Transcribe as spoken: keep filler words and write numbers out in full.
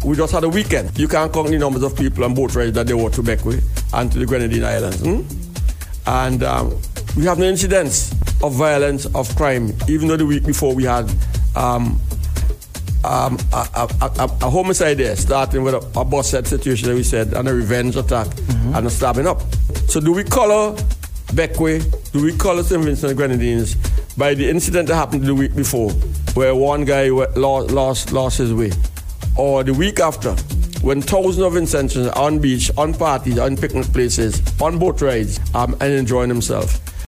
we just had a weekend. You can't count the numbers of people on boat rides that they were to Bequia and to the Grenadine Islands. Hmm? And um, we have no incidents of violence, of crime, even though the week before we had um, um, a, a, a, a homicide there, starting with a, a bus set situation that we said, and a revenge attack, mm-hmm. and a stabbing up. So do we color Bequia, do we color Saint Vincent and Grenadines by the incident that happened the week before, where one guy lost, lost, lost his way? Or the week after, when thousands of Vincentians on beach, on parties, on picnic places, on boat rides, um, and enjoying themselves?